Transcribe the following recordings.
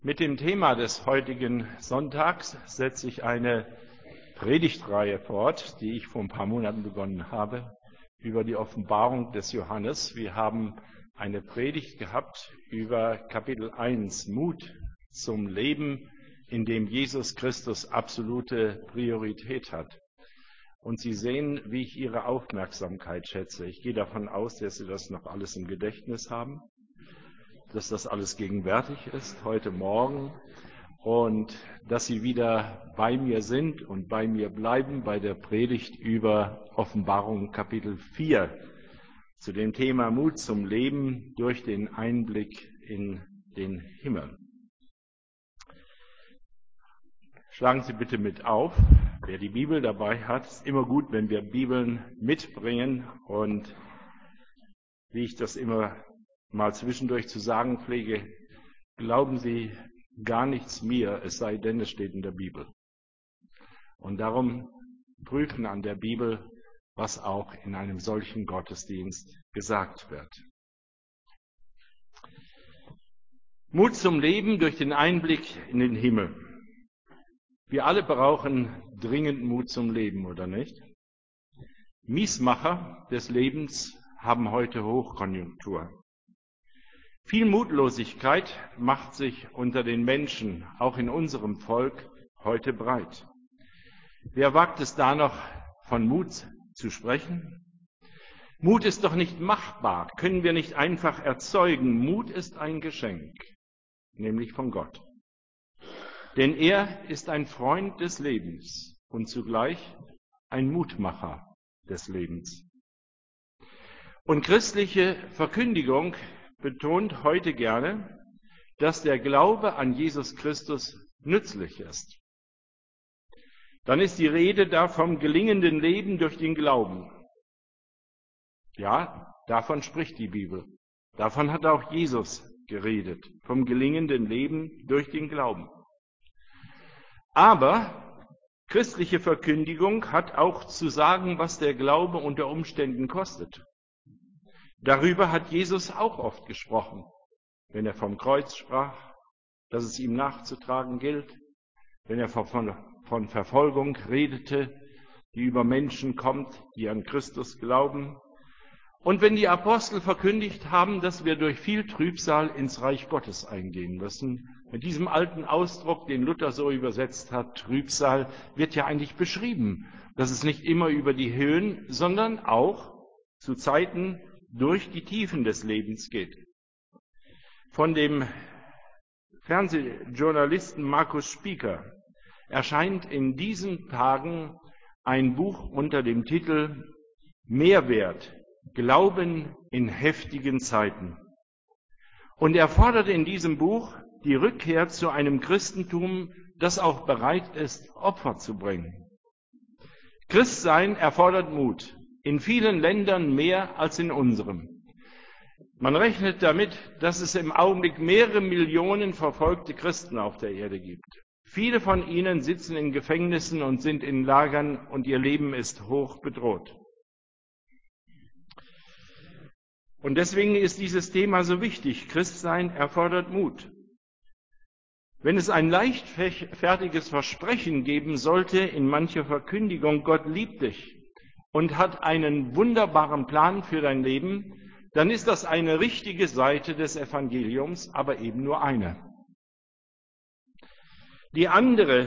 Mit dem Thema des heutigen Sonntags setze ich eine Predigtreihe fort, die ich vor ein paar Monaten begonnen habe, über die Offenbarung des Johannes. Wir haben eine Predigt gehabt über Kapitel 1, Mut zum Leben, in dem Jesus Christus absolute Priorität hat. Und Sie sehen, wie ich Ihre Aufmerksamkeit schätze. Ich gehe davon aus, dass Sie das noch alles im Gedächtnis haben, dass das alles gegenwärtig ist heute Morgen und dass Sie wieder bei mir sind und bei mir bleiben bei der Predigt über Offenbarung Kapitel 4 zu dem Thema Mut zum Leben durch den Einblick in den Himmel. Schlagen Sie bitte mit auf, wer die Bibel dabei hat. Es ist immer gut, wenn wir Bibeln mitbringen und wie ich das immer mal zwischendurch zu sagen pflege, glauben Sie gar nichts mir, es sei denn, es steht in der Bibel. Und darum prüfen an der Bibel, was auch in einem solchen Gottesdienst gesagt wird. Mut zum Leben durch den Einblick in den Himmel. Wir alle brauchen dringend Mut zum Leben, oder nicht? Miesmacher des Lebens haben heute Hochkonjunktur. Viel Mutlosigkeit macht sich unter den Menschen, auch in unserem Volk, heute breit. Wer wagt es da noch, von Mut zu sprechen? Mut ist doch nicht machbar, können wir nicht einfach erzeugen. Mut ist ein Geschenk, nämlich von Gott. Denn er ist ein Freund des Lebens und zugleich ein Mutmacher des Lebens. Und christliche Verkündigung betont heute gerne, dass der Glaube an Jesus Christus nützlich ist. Dann ist die Rede da vom gelingenden Leben durch den Glauben. Ja, davon spricht die Bibel. Davon hat auch Jesus geredet, vom gelingenden Leben durch den Glauben. Aber christliche Verkündigung hat auch zu sagen, was der Glaube unter Umständen kostet. Darüber hat Jesus auch oft gesprochen, wenn er vom Kreuz sprach, dass es ihm nachzutragen gilt, wenn er von Verfolgung redete, die über Menschen kommt, die an Christus glauben, und wenn die Apostel verkündigt haben, dass wir durch viel Trübsal ins Reich Gottes eingehen müssen. Mit diesem alten Ausdruck, den Luther so übersetzt hat, Trübsal, wird ja eigentlich beschrieben, dass es nicht immer über die Höhen, sondern auch zu Zeiten durch die Tiefen des Lebens geht. Von dem Fernsehjournalisten Markus Spieker erscheint in diesen Tagen ein Buch unter dem Titel Mehrwert, Glauben in heftigen Zeiten. Und er fordert in diesem Buch die Rückkehr zu einem Christentum, das auch bereit ist, Opfer zu bringen. Christsein erfordert Mut. In vielen Ländern mehr als in unserem. Man rechnet damit, dass es im Augenblick mehrere Millionen verfolgte Christen auf der Erde gibt. Viele von ihnen sitzen in Gefängnissen und sind in Lagern und ihr Leben ist hoch bedroht. Und deswegen ist dieses Thema so wichtig. Christsein erfordert Mut. Wenn es ein leichtfertiges Versprechen geben sollte in mancher Verkündigung, Gott liebt dich und hat einen wunderbaren Plan für dein Leben, dann ist das eine richtige Seite des Evangeliums, aber eben nur eine. Die andere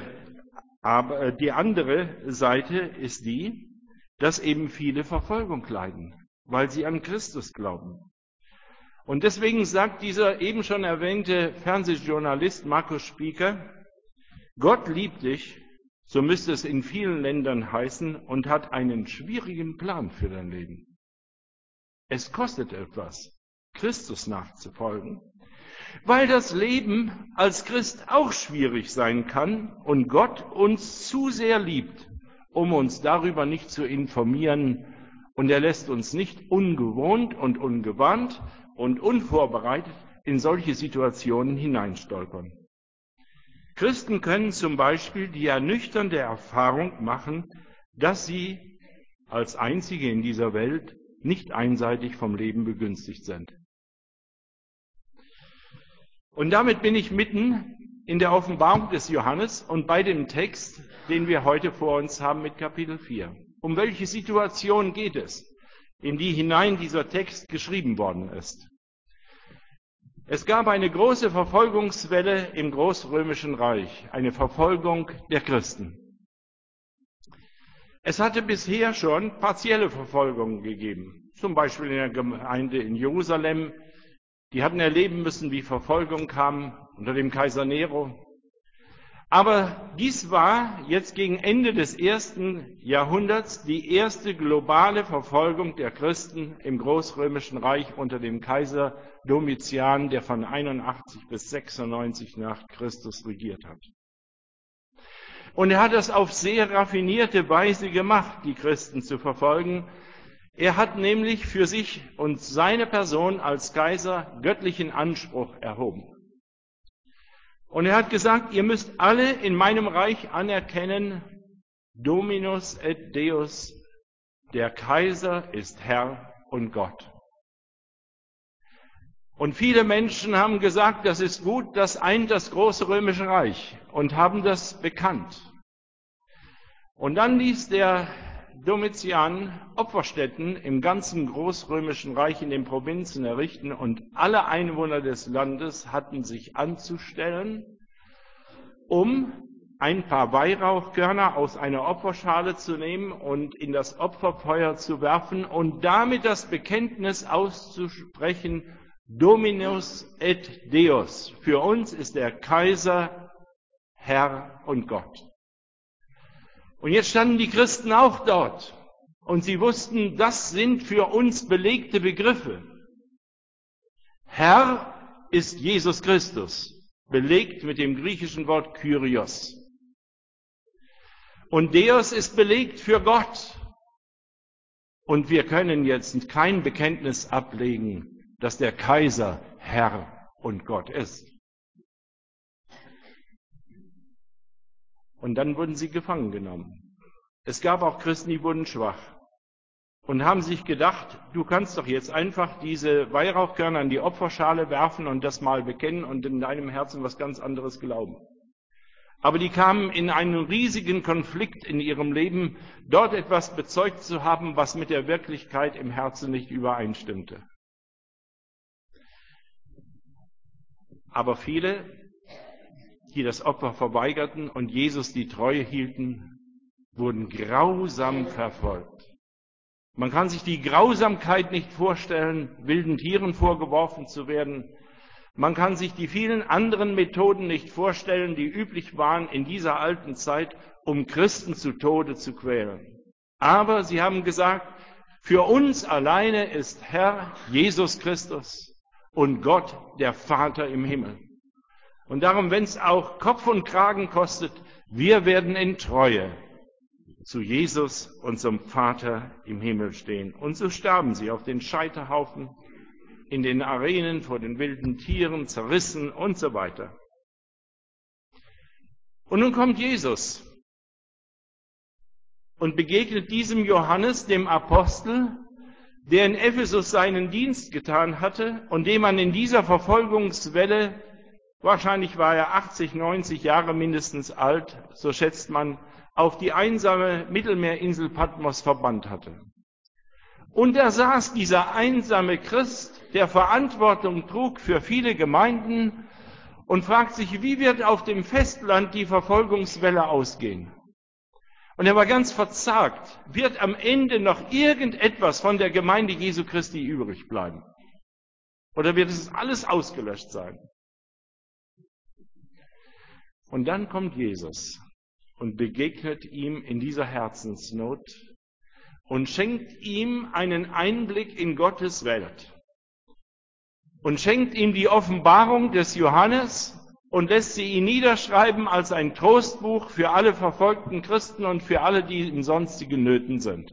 Seite ist die, dass eben viele Verfolgung leiden, weil sie an Christus glauben. Und deswegen sagt dieser eben schon erwähnte Fernsehjournalist Markus Spieker, Gott liebt dich, so müsste es in vielen Ländern heißen, und hat einen schwierigen Plan für dein Leben. Es kostet etwas, Christus nachzufolgen, weil das Leben als Christ auch schwierig sein kann und Gott uns zu sehr liebt, um uns darüber nicht zu informieren. Und er lässt uns nicht ungewohnt und ungewarnt und unvorbereitet in solche Situationen hineinstolpern. Christen können zum Beispiel die ernüchternde Erfahrung machen, dass sie als Einzige in dieser Welt nicht einseitig vom Leben begünstigt sind. Und damit bin ich mitten in der Offenbarung des Johannes und bei dem Text, den wir heute vor uns haben mit Kapitel 4. Um welche Situation geht es, in die hinein dieser Text geschrieben worden ist? Es gab eine große Verfolgungswelle im Großrömischen Reich, eine Verfolgung der Christen. Es hatte bisher schon partielle Verfolgungen gegeben, zum Beispiel in der Gemeinde in Jerusalem. Die hatten erleben müssen, wie Verfolgung kam unter dem Kaiser Nero. Aber dies war jetzt gegen Ende des 1. Jahrhunderts die erste globale Verfolgung der Christen im Großrömischen Reich unter dem Kaiser Domitian, der von 81 bis 96 nach Christus regiert hat. Und er hat das auf sehr raffinierte Weise gemacht, die Christen zu verfolgen. Er hat nämlich für sich und seine Person als Kaiser göttlichen Anspruch erhoben. Und er hat gesagt, ihr müsst alle in meinem Reich anerkennen, Dominus et Deus, der Kaiser ist Herr und Gott. Und viele Menschen haben gesagt, das ist gut, das eint das große römische Reich und haben das bekannt. Und dann ließ der Domitian Opferstätten im ganzen Großrömischen Reich in den Provinzen errichten und alle Einwohner des Landes hatten sich anzustellen, um ein paar Weihrauchkörner aus einer Opferschale zu nehmen und in das Opferfeuer zu werfen und damit das Bekenntnis auszusprechen, Dominus et Deus. Für uns ist der Kaiser Herr und Gott. Und jetzt standen die Christen auch dort und sie wussten, das sind für uns belegte Begriffe. Herr ist Jesus Christus, belegt mit dem griechischen Wort Kyrios. Und Deus ist belegt für Gott. Und wir können jetzt kein Bekenntnis ablegen, dass der Kaiser Herr und Gott ist. Und dann wurden sie gefangen genommen. Es gab auch Christen, die wurden schwach und haben sich gedacht, du kannst doch jetzt einfach diese Weihrauchkörner in die Opferschale werfen und das mal bekennen und in deinem Herzen was ganz anderes glauben. Aber die kamen in einen riesigen Konflikt in ihrem Leben, dort etwas bezeugt zu haben, was mit der Wirklichkeit im Herzen nicht übereinstimmte. Aber viele, die das Opfer verweigerten und Jesus die Treue hielten, wurden grausam verfolgt. Man kann sich die Grausamkeit nicht vorstellen, wilden Tieren vorgeworfen zu werden. Man kann sich die vielen anderen Methoden nicht vorstellen, die üblich waren in dieser alten Zeit, um Christen zu Tode zu quälen. Aber sie haben gesagt, für uns alleine ist Herr Jesus Christus und Gott, der Vater im Himmel. Und darum, wenn es auch Kopf und Kragen kostet, wir werden in Treue zu Jesus, unserem Vater im Himmel stehen. Und so starben sie auf den Scheiterhaufen, in den Arenen vor den wilden Tieren, zerrissen und so weiter. Und nun kommt Jesus und begegnet diesem Johannes, dem Apostel, der in Ephesus seinen Dienst getan hatte und dem man in dieser Verfolgungswelle, wahrscheinlich war er 80, 90 Jahre mindestens alt, so schätzt man, auf die einsame Mittelmeerinsel Patmos verbannt hatte. Und da saß dieser einsame Christ, der Verantwortung trug für viele Gemeinden und fragt sich, wie wird auf dem Festland die Verfolgungswelle ausgehen? Und er war ganz verzagt. Wird am Ende noch irgendetwas von der Gemeinde Jesu Christi übrig bleiben? Oder wird es alles ausgelöscht sein? Und dann kommt Jesus und begegnet ihm in dieser Herzensnot und schenkt ihm einen Einblick in Gottes Welt und schenkt ihm die Offenbarung des Johannes und lässt sie ihn niederschreiben als ein Trostbuch für alle verfolgten Christen und für alle, die in sonstigen Nöten sind.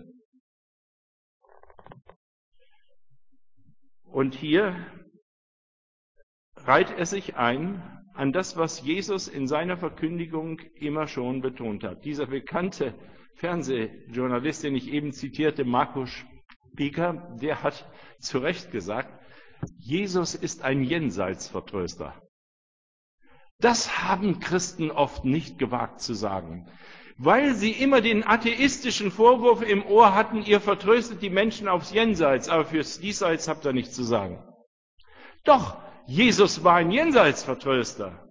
Und hier reiht er sich ein an das, was Jesus in seiner Verkündigung immer schon betont hat. Dieser bekannte Fernsehjournalist, den ich eben zitierte, Markus Pieker, der hat zu Recht gesagt, Jesus ist ein Jenseitsvertröster. Das haben Christen oft nicht gewagt zu sagen, weil sie immer den atheistischen Vorwurf im Ohr hatten, ihr vertröstet die Menschen aufs Jenseits, aber fürs Diesseits habt ihr nichts zu sagen. Doch, Jesus war ein Jenseitsvertröster.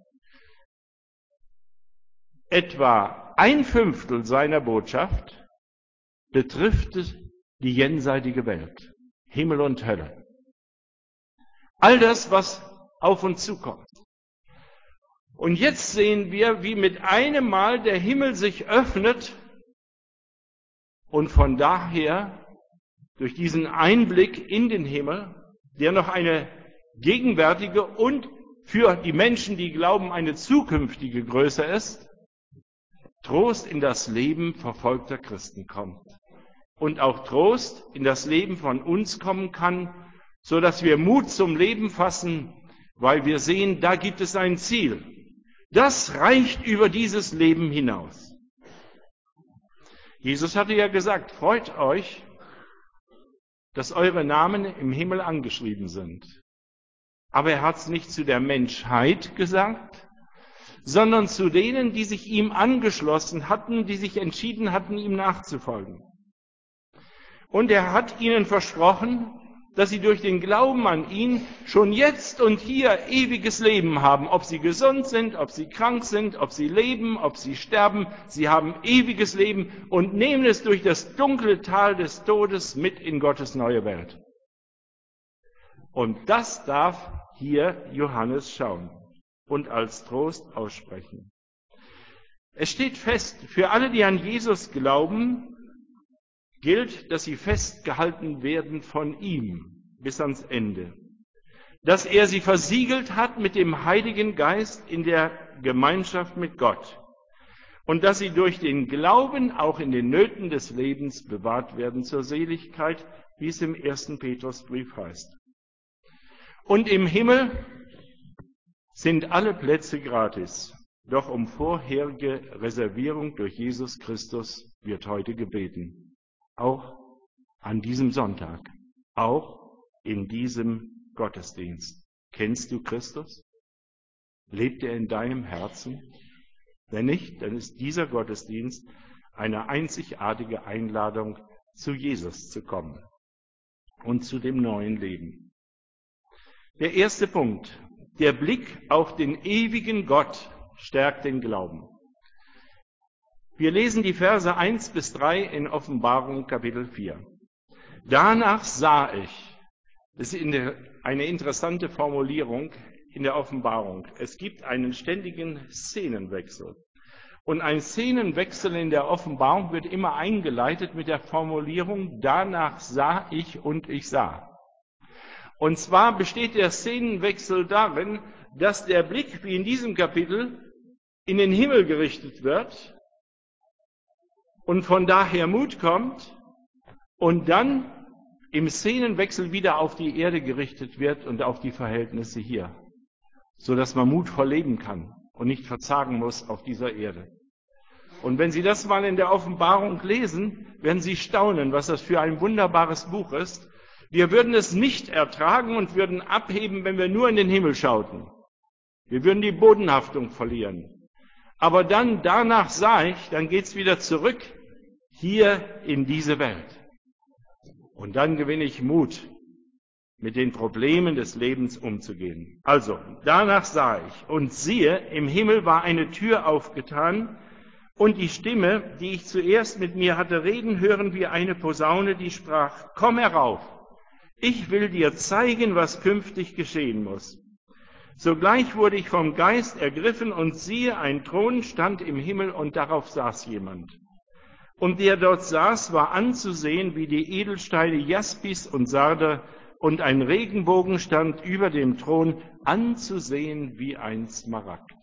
Etwa 1/5 seiner Botschaft betrifft die jenseitige Welt, Himmel und Hölle. All das, was auf uns zukommt. Und jetzt sehen wir, wie mit einem Mal der Himmel sich öffnet und von daher durch diesen Einblick in den Himmel, der noch eine gegenwärtige und für die Menschen, die glauben, eine zukünftige Größe ist, Trost in das Leben verfolgter Christen kommt. Und auch Trost in das Leben von uns kommen kann, so dass wir Mut zum Leben fassen, weil wir sehen, da gibt es ein Ziel. Das reicht über dieses Leben hinaus. Jesus hatte ja gesagt, freut euch, dass eure Namen im Himmel angeschrieben sind. Aber er hat es nicht zu der Menschheit gesagt, sondern zu denen, die sich ihm angeschlossen hatten, die sich entschieden hatten, ihm nachzufolgen. Und er hat ihnen versprochen, dass sie durch den Glauben an ihn schon jetzt und hier ewiges Leben haben. Ob sie gesund sind, ob sie krank sind, ob sie leben, ob sie sterben, sie haben ewiges Leben und nehmen es durch das dunkle Tal des Todes mit in Gottes neue Welt. Und das darf hier Johannes schauen und als Trost aussprechen. Es steht fest, für alle, die an Jesus glauben, gilt, dass sie festgehalten werden von ihm bis ans Ende. Dass er sie versiegelt hat mit dem Heiligen Geist in der Gemeinschaft mit Gott. Und dass sie durch den Glauben auch in den Nöten des Lebens bewahrt werden zur Seligkeit, wie es im 1. Petrusbrief heißt. Und im Himmel sind alle Plätze gratis. Doch um vorherige Reservierung durch Jesus Christus wird heute gebeten. Auch an diesem Sonntag, auch in diesem Gottesdienst. Kennst du Christus? Lebt er in deinem Herzen? Wenn nicht, dann ist dieser Gottesdienst eine einzigartige Einladung, zu Jesus zu kommen und zu dem neuen Leben. Der erste Punkt, der Blick auf den ewigen Gott stärkt den Glauben. Wir lesen die Verse 1-3 in Offenbarung Kapitel 4. Danach sah ich, das ist eine interessante Formulierung in der Offenbarung. Es gibt einen ständigen Szenenwechsel. Und ein Szenenwechsel in der Offenbarung wird immer eingeleitet mit der Formulierung, danach sah ich und ich sah. Und zwar besteht der Szenenwechsel darin, dass der Blick, wie in diesem Kapitel, in den Himmel gerichtet wird und von daher Mut kommt und dann im Szenenwechsel wieder auf die Erde gerichtet wird und auf die Verhältnisse hier, so dass man mutvoll leben kann und nicht verzagen muss auf dieser Erde. Und wenn Sie das mal in der Offenbarung lesen, werden Sie staunen, was das für ein wunderbares Buch ist. Wir würden es nicht ertragen und würden abheben, wenn wir nur in den Himmel schauten. Wir würden die Bodenhaftung verlieren. Aber dann, danach sah ich, dann geht's wieder zurück hier in diese Welt. Und dann gewinne ich Mut, mit den Problemen des Lebens umzugehen. Also, danach sah ich und siehe, im Himmel war eine Tür aufgetan und die Stimme, die ich zuerst mit mir hatte reden hören, wie eine Posaune, die sprach, komm herauf, ich will dir zeigen, was künftig geschehen muss. Sogleich wurde ich vom Geist ergriffen und siehe, ein Thron stand im Himmel und darauf saß jemand. Und der dort saß, war anzusehen wie die Edelsteine Jaspis und Sarder, und ein Regenbogen stand über dem Thron, anzusehen wie ein Smaragd.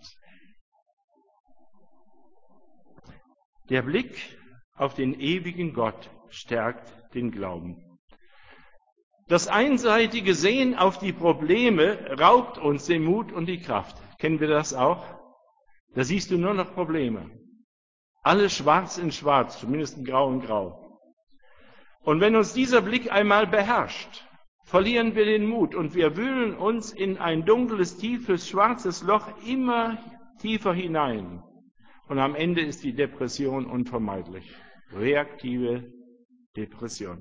Der Blick auf den ewigen Gott stärkt den Glauben. Das einseitige Sehen auf die Probleme raubt uns den Mut und die Kraft. Kennen wir das auch? Da siehst du nur noch Probleme. Alles schwarz in schwarz, zumindest in grau in grau. Und wenn uns dieser Blick einmal beherrscht, verlieren wir den Mut und wir wühlen uns in ein dunkles, tiefes, schwarzes Loch immer tiefer hinein. Und am Ende ist die Depression unvermeidlich. Reaktive Depression.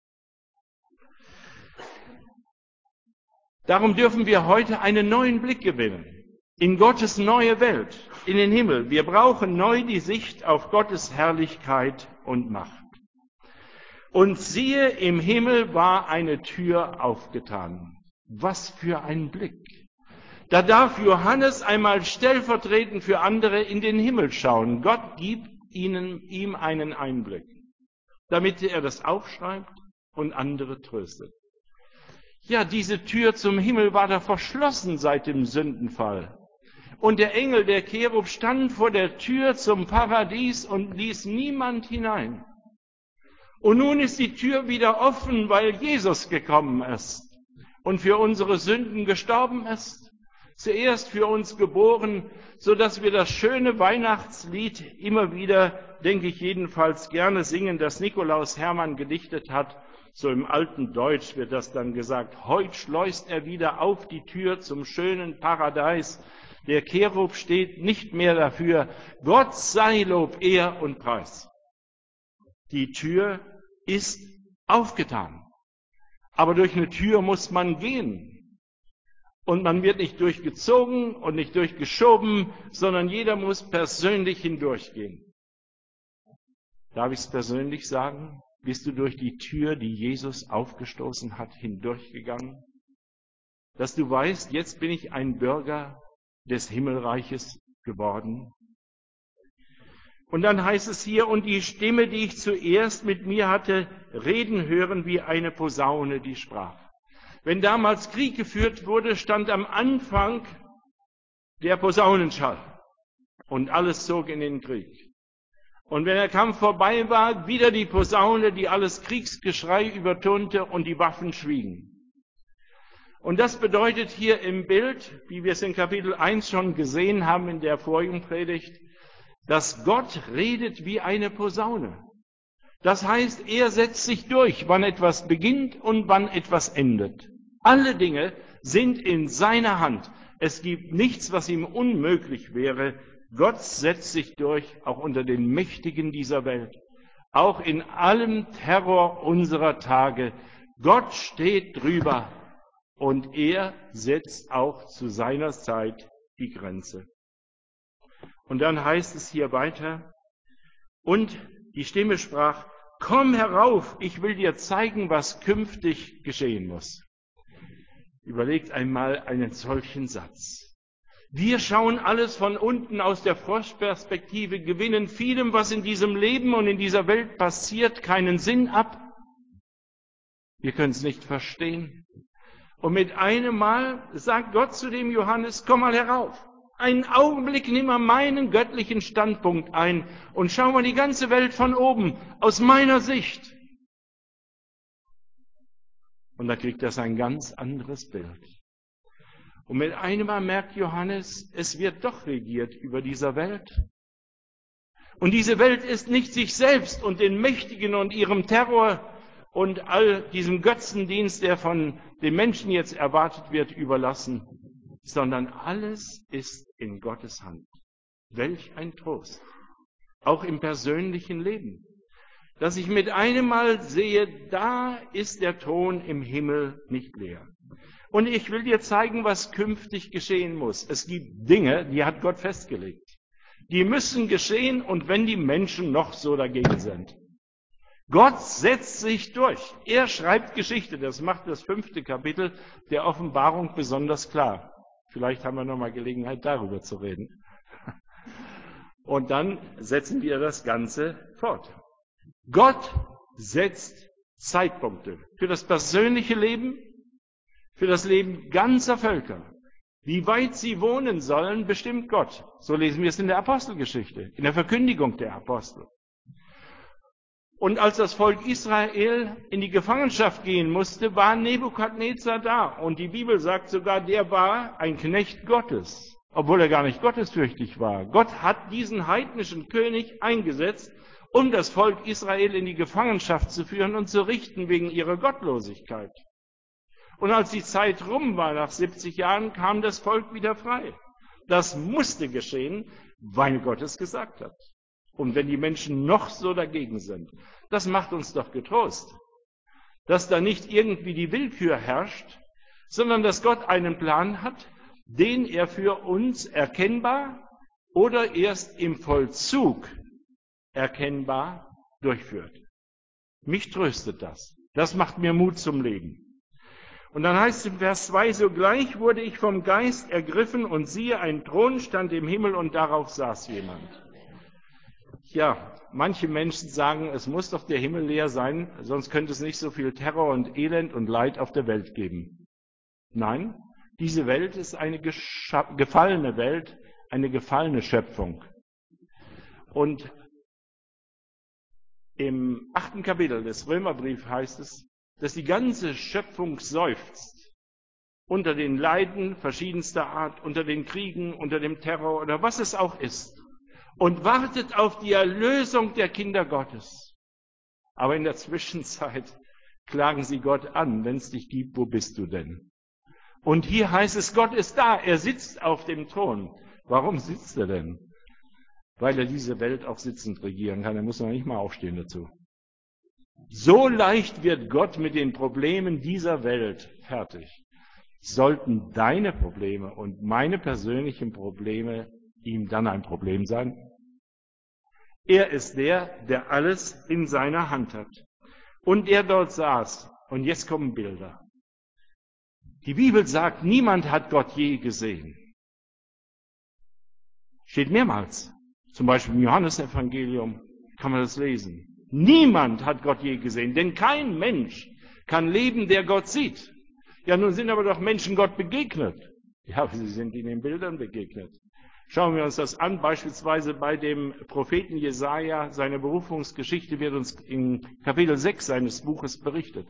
Darum dürfen wir heute einen neuen Blick gewinnen. In Gottes neue Welt, in den Himmel. Wir brauchen neu die Sicht auf Gottes Herrlichkeit und Macht. Und siehe, im Himmel war eine Tür aufgetan. Was für ein Blick! Da darf Johannes einmal stellvertretend für andere in den Himmel schauen. Gott gibt ihm einen Einblick, damit er das aufschreibt und andere tröstet. Ja, diese Tür zum Himmel war da verschlossen seit dem Sündenfall. Und der Engel, der Cherub, stand vor der Tür zum Paradies und ließ niemand hinein. Und nun ist die Tür wieder offen, weil Jesus gekommen ist und für unsere Sünden gestorben ist. Zuerst für uns geboren, so dass wir das schöne Weihnachtslied immer wieder, denke ich jedenfalls, gerne singen, das Nikolaus Hermann gedichtet hat. So im alten Deutsch wird das dann gesagt. Heut schleust er wieder auf die Tür zum schönen Paradies. Der Cherub steht nicht mehr dafür. Gott sei Lob, Ehr und Preis. Die Tür ist aufgetan. Aber durch eine Tür muss man gehen. Und man wird nicht durchgezogen und nicht durchgeschoben, sondern jeder muss persönlich hindurchgehen. Darf ich es persönlich sagen? Bist du durch die Tür, die Jesus aufgestoßen hat, hindurchgegangen? Dass du weißt, jetzt bin ich ein Bürger des Himmelreiches geworden. Und dann heißt es hier, und die Stimme, die ich zuerst mit mir hatte, reden hören wie eine Posaune, die sprach. Wenn damals Krieg geführt wurde, stand am Anfang der Posaunenschall und alles zog in den Krieg. Und wenn der Kampf vorbei war, wieder die Posaune, die alles Kriegsgeschrei übertönte und die Waffen schwiegen. Und das bedeutet hier im Bild, wie wir es in Kapitel 1 schon gesehen haben in der vorigen Predigt, dass Gott redet wie eine Posaune. Das heißt, er setzt sich durch, wann etwas beginnt und wann etwas endet. Alle Dinge sind in seiner Hand. Es gibt nichts, was ihm unmöglich wäre. Gott setzt sich durch, auch unter den Mächtigen dieser Welt, auch in allem Terror unserer Tage. Gott steht drüber und er setzt auch zu seiner Zeit die Grenze. Und dann heißt es hier weiter, und die Stimme sprach, komm herauf, ich will dir zeigen, was künftig geschehen muss. Überlegt einmal einen solchen Satz. Wir schauen alles von unten aus der Froschperspektive, gewinnen vielem, was in diesem Leben und in dieser Welt passiert, keinen Sinn ab. Wir können es nicht verstehen. Und mit einem Mal sagt Gott zu dem Johannes, komm mal herauf. Einen Augenblick nimm mal meinen göttlichen Standpunkt ein und schau mal die ganze Welt von oben, aus meiner Sicht. Und da kriegt das ein ganz anderes Bild. Und mit einem Mal merkt Johannes, es wird doch regiert über dieser Welt. Und diese Welt ist nicht sich selbst und den Mächtigen und ihrem Terror und all diesem Götzendienst, der von den Menschen jetzt erwartet wird, überlassen, sondern alles ist in Gottes Hand. Welch ein Trost, auch im persönlichen Leben, dass ich mit einem Mal sehe, da ist der Thron im Himmel nicht leer. Und ich will dir zeigen, was künftig geschehen muss. Es gibt Dinge, die hat Gott festgelegt. Die müssen geschehen, und wenn die Menschen noch so dagegen sind. Gott setzt sich durch. Er schreibt Geschichte. Das macht das 5. Kapitel der Offenbarung besonders klar. Vielleicht haben wir noch mal Gelegenheit, darüber zu reden. Und dann setzen wir das Ganze fort. Gott setzt Zeitpunkte für das persönliche Leben, für das Leben ganzer Völker. Wie weit sie wohnen sollen, bestimmt Gott. So lesen wir es in der Apostelgeschichte, in der Verkündigung der Apostel. Und als das Volk Israel in die Gefangenschaft gehen musste, war Nebukadnezar da. Und die Bibel sagt sogar, der war ein Knecht Gottes, obwohl er gar nicht gottesfürchtig war. Gott hat diesen heidnischen König eingesetzt, um das Volk Israel in die Gefangenschaft zu führen und zu richten wegen ihrer Gottlosigkeit. Und als die Zeit rum war, nach 70 Jahren, kam das Volk wieder frei. Das musste geschehen, weil Gott es gesagt hat. Und wenn die Menschen noch so dagegen sind, das macht uns doch getrost, dass da nicht irgendwie die Willkür herrscht, sondern dass Gott einen Plan hat, den er für uns erkennbar oder erst im Vollzug erkennbar durchführt. Mich tröstet das. Das macht mir Mut zum Leben. Und dann heißt es im Vers 2, sogleich wurde ich vom Geist ergriffen und siehe, ein Thron stand im Himmel und darauf saß jemand. Ja, manche Menschen sagen, es muss doch der Himmel leer sein, sonst könnte es nicht so viel Terror und Elend und Leid auf der Welt geben. Nein, diese Welt ist eine gefallene Welt, eine gefallene Schöpfung. Und im 8. Kapitel des Römerbriefs heißt es, dass die ganze Schöpfung seufzt unter den Leiden verschiedenster Art, unter den Kriegen, unter dem Terror oder was es auch ist und wartet auf die Erlösung der Kinder Gottes. Aber in der Zwischenzeit klagen sie Gott an, wenn es dich gibt, wo bist du denn? Und hier heißt es, Gott ist da, er sitzt auf dem Thron. Warum sitzt er denn? Weil er diese Welt auch sitzend regieren kann, er muss noch nicht mal aufstehen dazu. So leicht wird Gott mit den Problemen dieser Welt fertig. Sollten deine Probleme und meine persönlichen Probleme ihm dann ein Problem sein? Er ist der alles in seiner Hand hat. Und er dort saß. Und jetzt kommen Bilder. Die Bibel sagt, niemand hat Gott je gesehen. Steht mehrmals. Zum Beispiel im Johannesevangelium kann man das lesen. Niemand hat Gott je gesehen, denn kein Mensch kann leben, der Gott sieht. Ja, nun sind aber doch Menschen Gott begegnet. Ja, sie sind in den Bildern begegnet. Schauen wir uns das an, beispielsweise bei dem Propheten Jesaja, seine Berufungsgeschichte wird uns in Kapitel 6 seines Buches berichtet.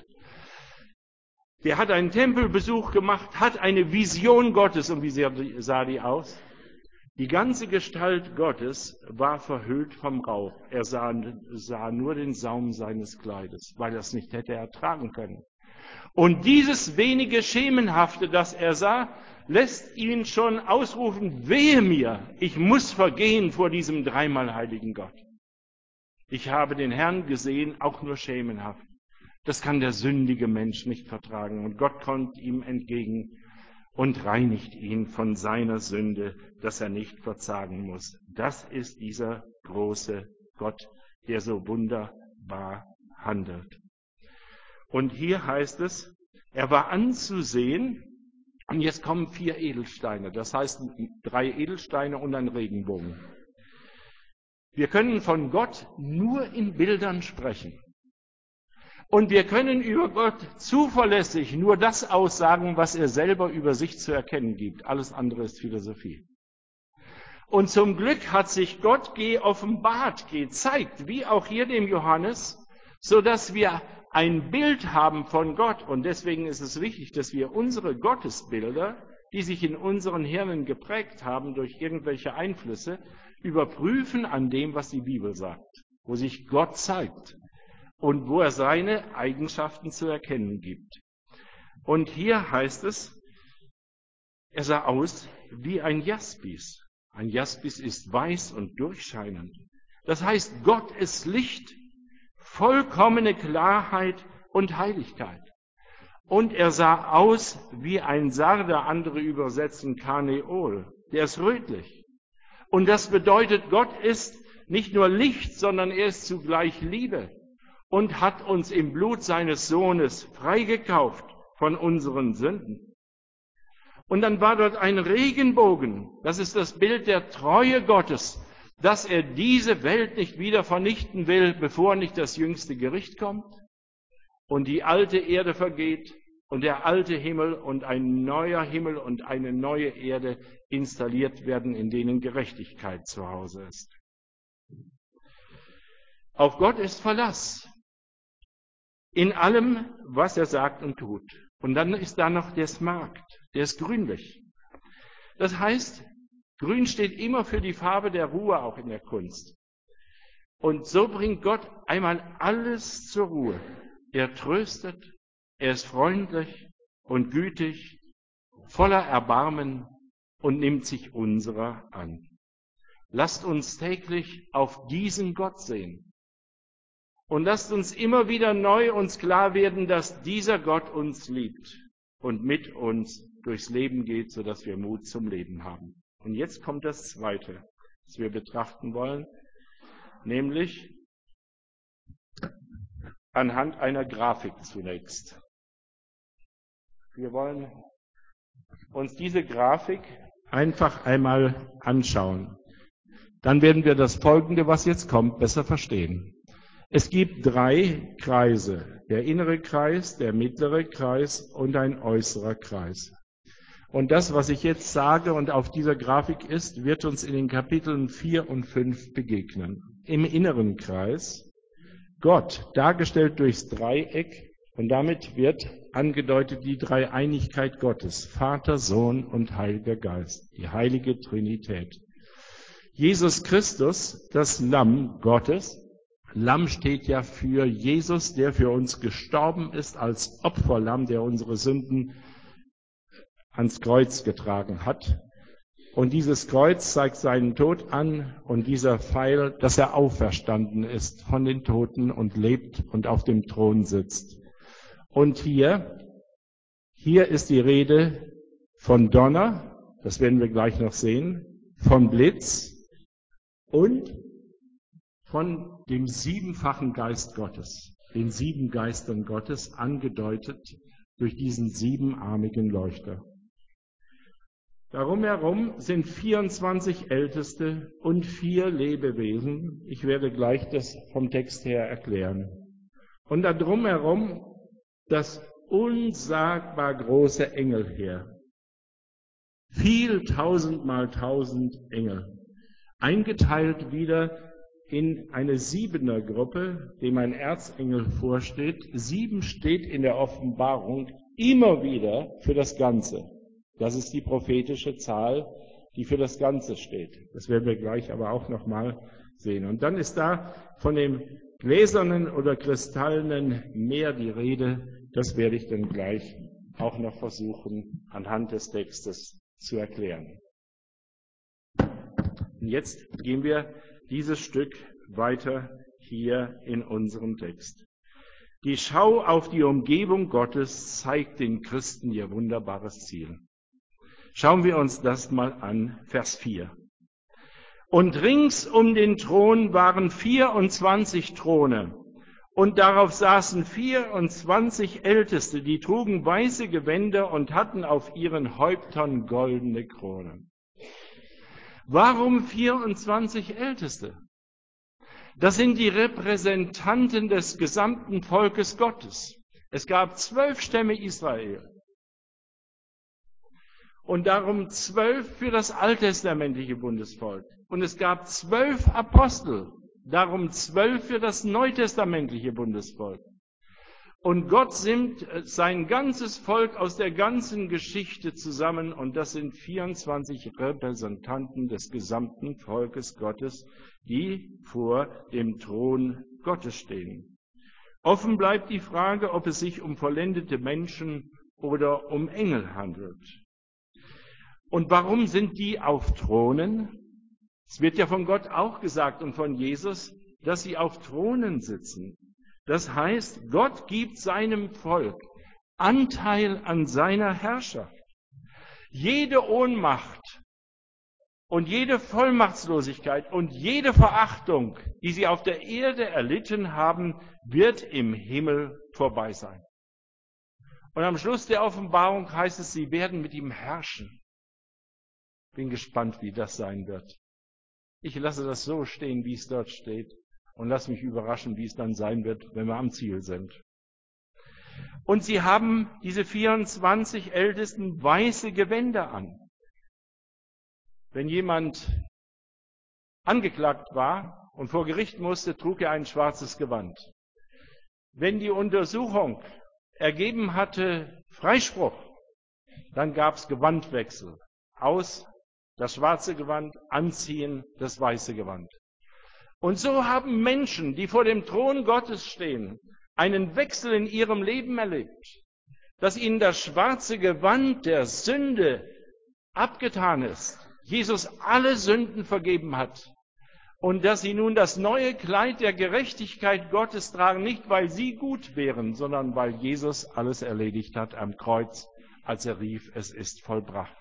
Der hat einen Tempelbesuch gemacht, hat eine Vision Gottes, und wie sah die aus? Die ganze Gestalt Gottes war verhüllt vom Rauch. Er sah nur den Saum seines Kleides, weil er es nicht hätte ertragen können. Und dieses wenige Schemenhafte, das er sah, lässt ihn schon ausrufen, wehe mir, ich muss vergehen vor diesem dreimal heiligen Gott. Ich habe den Herrn gesehen, auch nur schemenhaft. Das kann der sündige Mensch nicht vertragen. Und Gott kommt ihm entgegen und reinigt ihn von seiner Sünde, dass er nicht verzagen muss. Das ist dieser große Gott, der so wunderbar handelt. Und hier heißt es, er war anzusehen, und jetzt kommen 4 Edelsteine, das heißt 3 Edelsteine und ein Regenbogen. Wir können von Gott nur in Bildern sprechen. Und wir können über Gott zuverlässig nur das aussagen, was er selber über sich zu erkennen gibt. Alles andere ist Philosophie. Und zum Glück hat sich Gott geoffenbart, gezeigt, wie auch hier dem Johannes, so dass wir ein Bild haben von Gott. Und deswegen ist es wichtig, dass wir unsere Gottesbilder, die sich in unseren Hirnen geprägt haben durch irgendwelche Einflüsse, überprüfen an dem, was die Bibel sagt, wo sich Gott zeigt und wo er seine Eigenschaften zu erkennen gibt. Und hier heißt es, er sah aus wie ein Jaspis. Ein Jaspis ist weiß und durchscheinend. Das heißt, Gott ist Licht, vollkommene Klarheit und Heiligkeit. Und er sah aus wie ein Sarder, andere übersetzen Karneol. Der ist rötlich. Und das bedeutet, Gott ist nicht nur Licht, sondern er ist zugleich Liebe und hat uns im Blut seines Sohnes freigekauft von unseren Sünden. Und dann war dort ein Regenbogen. Das ist das Bild der Treue Gottes, dass er diese Welt nicht wieder vernichten will, bevor nicht das jüngste Gericht kommt und die alte Erde vergeht und der alte Himmel und ein neuer Himmel und eine neue Erde installiert werden, in denen Gerechtigkeit zu Hause ist. Auf Gott ist Verlass in allem, was er sagt und tut. Und dann ist da noch der Smaragd, der ist grünlich. Das heißt, grün steht immer für die Farbe der Ruhe, auch in der Kunst. Und so bringt Gott einmal alles zur Ruhe. Er tröstet, er ist freundlich und gütig, voller Erbarmen und nimmt sich unserer an. Lasst uns täglich auf diesen Gott sehen. Und lasst uns immer wieder neu uns klar werden, dass dieser Gott uns liebt und mit uns durchs Leben geht, sodass wir Mut zum Leben haben. Und jetzt kommt das Zweite, was wir betrachten wollen, nämlich anhand einer Grafik zunächst. Wir wollen uns diese Grafik einfach einmal anschauen. Dann werden wir das Folgende, was jetzt kommt, besser verstehen. Es gibt 3 Kreise, der innere Kreis, der mittlere Kreis und ein äußerer Kreis. Und das, was ich jetzt sage und auf dieser Grafik ist, wird uns in den Kapiteln 4 und 5 begegnen. Im inneren Kreis Gott, dargestellt durchs Dreieck, und damit wird angedeutet die Dreieinigkeit Gottes, Vater, Sohn und Heiliger Geist, die heilige Trinität. Jesus Christus, das Lamm Gottes. Lamm steht ja für Jesus, der für uns gestorben ist als Opferlamm, der unsere Sünden ans Kreuz getragen hat. Und dieses Kreuz zeigt seinen Tod an und dieser Pfeil, dass er auferstanden ist von den Toten und lebt und auf dem Thron sitzt. Und hier ist die Rede von Donner, das werden wir gleich noch sehen, von Blitz und von dem 7-fachen Geist Gottes, den 7 Geistern Gottes, angedeutet durch diesen 7-armigen Leuchter. Darum herum sind 24 Älteste und 4 Lebewesen. Ich werde gleich das vom Text her erklären. Und da drumherum das unsagbar große Engelheer. Viel 1000 mal 1000 Engel. Eingeteilt wieder in eine 7er-Gruppe, dem ein Erzengel vorsteht. 7 steht in der Offenbarung immer wieder für das Ganze. Das ist die prophetische Zahl, die für das Ganze steht. Das werden wir gleich aber auch nochmal sehen. Und dann ist da von dem gläsernen oder kristallenen Meer die Rede. Das werde ich dann gleich auch noch versuchen, anhand des Textes zu erklären. Und jetzt gehen wir dieses Stück weiter hier in unserem Text. Die Schau auf die Umgebung Gottes zeigt den Christen ihr wunderbares Ziel. Schauen wir uns das mal an, Vers 4. Und rings um den Thron waren 24 Throne, und darauf saßen 24 Älteste, die trugen weiße Gewänder und hatten auf ihren Häuptern goldene Kronen. Warum 24 Älteste? Das sind die Repräsentanten des gesamten Volkes Gottes. Es gab 12 Stämme Israel. Und darum 12 für das alttestamentliche Bundesvolk. Und es gab 12 Apostel, darum 12 für das neutestamentliche Bundesvolk. Und Gott nimmt sein ganzes Volk aus der ganzen Geschichte zusammen, und das sind 24 Repräsentanten des gesamten Volkes Gottes, die vor dem Thron Gottes stehen. Offen bleibt die Frage, ob es sich um vollendete Menschen oder um Engel handelt. Und warum sind die auf Thronen? Es wird ja von Gott auch gesagt und von Jesus, dass sie auf Thronen sitzen. Das heißt, Gott gibt seinem Volk Anteil an seiner Herrschaft. Jede Ohnmacht und jede Vollmachtslosigkeit und jede Verachtung, die sie auf der Erde erlitten haben, wird im Himmel vorbei sein. Und am Schluss der Offenbarung heißt es, sie werden mit ihm herrschen. Bin gespannt, wie das sein wird. Ich lasse das so stehen, wie es dort steht, und lasse mich überraschen, wie es dann sein wird, wenn wir am Ziel sind. Und sie haben, diese 24 Ältesten, weiße Gewänder an. Wenn jemand angeklagt war und vor Gericht musste, trug er ein schwarzes Gewand. Wenn die Untersuchung ergeben hatte Freispruch, dann gab es Gewandwechsel. Aus das schwarze Gewand, anziehen das weiße Gewand. Und so haben Menschen, die vor dem Thron Gottes stehen, einen Wechsel in ihrem Leben erlebt, dass ihnen das schwarze Gewand der Sünde abgetan ist, Jesus alle Sünden vergeben hat und dass sie nun das neue Kleid der Gerechtigkeit Gottes tragen, nicht weil sie gut wären, sondern weil Jesus alles erledigt hat am Kreuz, als er rief, es ist vollbracht.